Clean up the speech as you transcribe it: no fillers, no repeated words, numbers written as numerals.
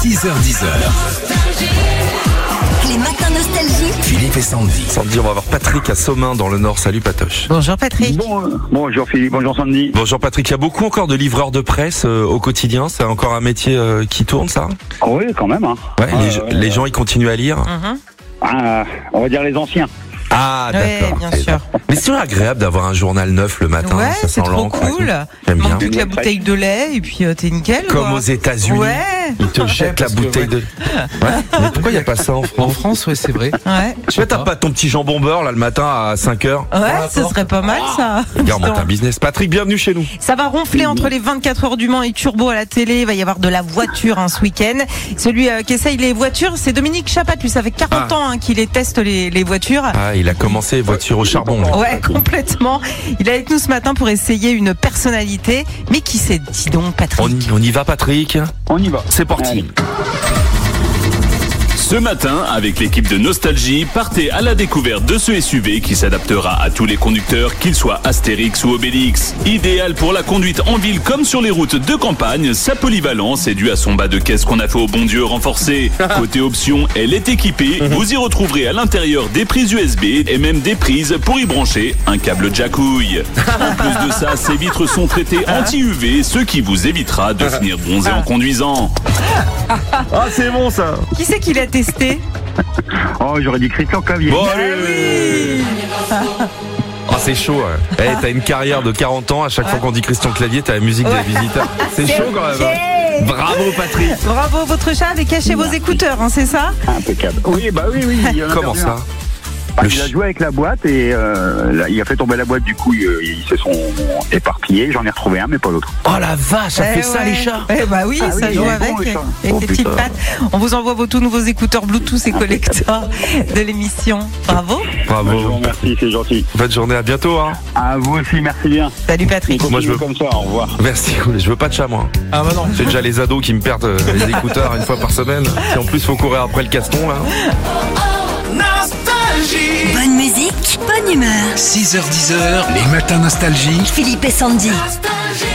6h10. Les matins nostalgie. Philippe et Sandy. Sandy, on va voir Patrick à Somain dans le Nord. Salut Patoche. Bonjour Patrick. Bonjour Philippe, bonjour Sandy. Bonjour Patrick, il y a beaucoup encore de livreurs de presse au quotidien. C'est encore un métier qui tourne, ça? Oui, quand même. Hein. Ouais, les gens ils continuent à lire. On va dire les anciens. Ah Ouais, d'accord. bien sûr. Mais c'est toujours agréable d'avoir un journal neuf le matin. Ouais, ça c'est sent trop l'encre. cool. J'aime Il manque bien. plus que la bouteille de lait et puis t'es nickel. Comme quoi. aux États-Unis. Ouais. Ils te jettent la bouteille de. Ouais. Mais pourquoi il n'y a pas ça en En France? France, ouais, c'est vrai. Ouais. Tu vois, t'as pas ton petit jambon beurre là le matin à 5h? Ouais, ce serait pas mal ça. Regarde, monte un business. Patrick, bienvenue chez nous. Ça va ronfler entre les 24 heures du Mans et Turbo à la télé. Il va y avoir de la voiture ce week-end. Celui qui essaye les voitures, c'est Dominique Chapat. Lui, ça fait 40 ans qu'il les teste les voitures. Ah, il a commencé voiture au charbon. Lui. Ouais, complètement. Il est avec nous ce matin pour essayer une personnalité. Mais qui c'est, dis donc, Patrick? On y va, Patrick? On y va. C'est parti. Allez. Ce matin, avec l'équipe de Nostalgie, partez à la découverte de ce SUV qui s'adaptera à tous les conducteurs, qu'ils soient Astérix ou Obélix. Idéal pour la conduite en ville comme sur les routes de campagne, sa polyvalence est due à son bas de caisse qu'on a fait au bon Dieu renforcé. Côté option, elle est équipée. Vous y retrouverez à l'intérieur des prises USB et même des prises pour y brancher un câble jacouille. En plus de ça, ces vitres sont traitées anti-UV, ce qui vous évitera de finir bronzé en conduisant. Ah, c'est bon ça. Qui c'est qui l'a testé? Oh, j'aurais dit Christian Clavier. Bon, allez. Ah, c'est chaud. Ouais. T'as une carrière de 40 ans. À chaque fois qu'on dit Christian Clavier, t'as la musique des visiteurs. C'est chaud quand même. Hein. Bravo Patrick. Bravo, votre chat avait caché vos écouteurs, c'est ça? Impeccable. Oui, bah oui. Il en a Comment perdu ça? Il a joué avec la boîte et là, il a fait tomber la boîte. Du coup, ils se sont éparpillés. J'en ai retrouvé un, mais pas l'autre. Oh la vache, ça fait ça les chats. Eh bah oui, ça joue ils sont avec, bons, les chats. avec Oh, les petites putain. pattes. On vous envoie vos tout nouveaux écouteurs Bluetooth et collecteurs de l'émission. Bravo. Je vous Bravo. remercie, c'est gentil. Bonne journée, à bientôt. Hein. À vous aussi, merci bien. Salut Patrick. Moi, je veux- comme ça, au revoir. Merci. Je veux pas de chat moi. Ah bah non. C'est déjà les ados qui me perdent les écouteurs une fois par semaine. Si en plus faut courir après le caston là. Bonne musique, bonne humeur. 6h10, les matins nostalgie. Philippe et Sandy. Nostalgie.